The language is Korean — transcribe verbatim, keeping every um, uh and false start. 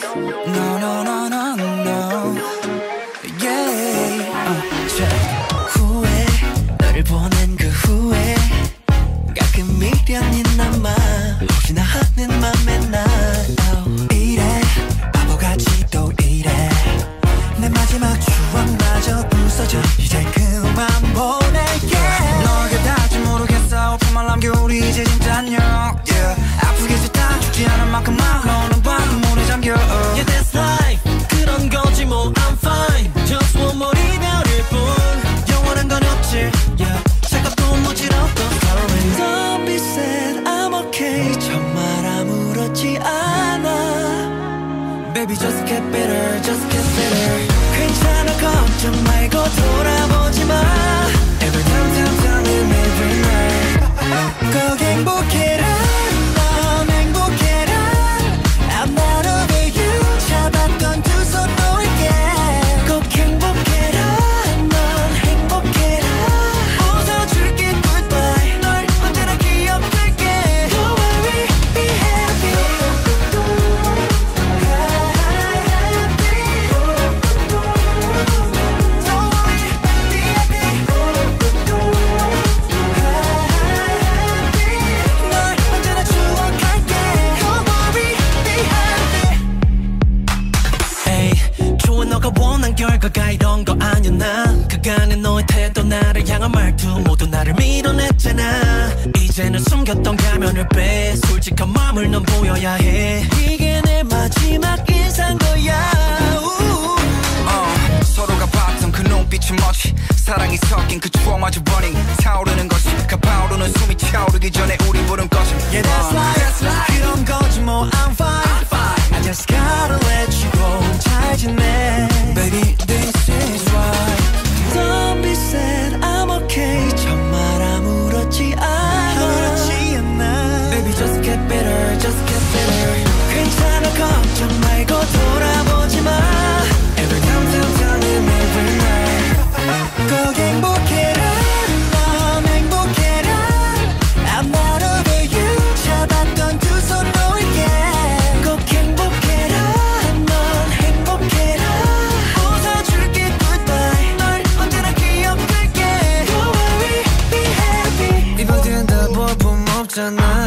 No no no no no yeah uh, 후회 너를 보낸 그 후에 가끔 미련이 남아 혹시나 하는 맘에 나 oh, 이래 바보같이 또 이래 내 마지막 추억마저 부서져 이제 그만 보낼게 너에게 닿을지 모르겠어 오픈만 남겨 우리 이제 진짜 안녕 yeah. 아프게 짓다 죽지 않은 만큼만 너는 밤 물에 잠겨 Yeah that's life 그런 거지 뭐 I'm fine Just one more 이별일 뿐 영원한 건 없지 yeah. 차갑고 무지럽던 story Don't be sad I'm okay 정말 아무렇지 않아 Baby just get better just get better 괜찮아 걱정 말고 돌아보지 마 Every time time time every night 꼭 행복해라 넌 행복해라 I'm not over you 잡았던 두 손 놓을게 꼭 행복해라 넌 행복해라 웃어줄게 goodbye 널 언제나 기억할게 Don't worry be happy Don't worry be happy 널 언제나 추억할게 Don't worry be happy 에이 좋아 너가 원한 결과가 이런 거 아니었나 그간의 너의 태도 나를 향한 말투 모두 나를 밀어냈잖아 이제는 숨겼던 가면을 빼 솔직한 마음을 넌 보여야 해 이게 내 마지막 인사인 거야 어, 서로가 봤던 그 눈빛이 멋지 사랑이 섞인 그 추억마저 running 타오르는 것이 가파오르는 숨이 차오르기 전에 우리 부른 것이 Yeah that's life, that's life. 그런 거지 뭐 I'm fine, I'm fine. I just gotta let you go 잘 지내 Baby this is right Don't be sad I'm okay 정말 아무렇지 않아 아무렇지 않아 Baby just get better just get better 괜찮아 걱정 말고 돌아보지 마 Every time time time every night 꼭 행복해라 넌 행복해라 I'm not over you 잡았던 두 손 놓을게 꼭 행복해라 넌 행복해라 웃어줄게 goodbye 널 언제나 기억할게 Don't worry be happy 이번 뒤엔 다 볼품 없잖아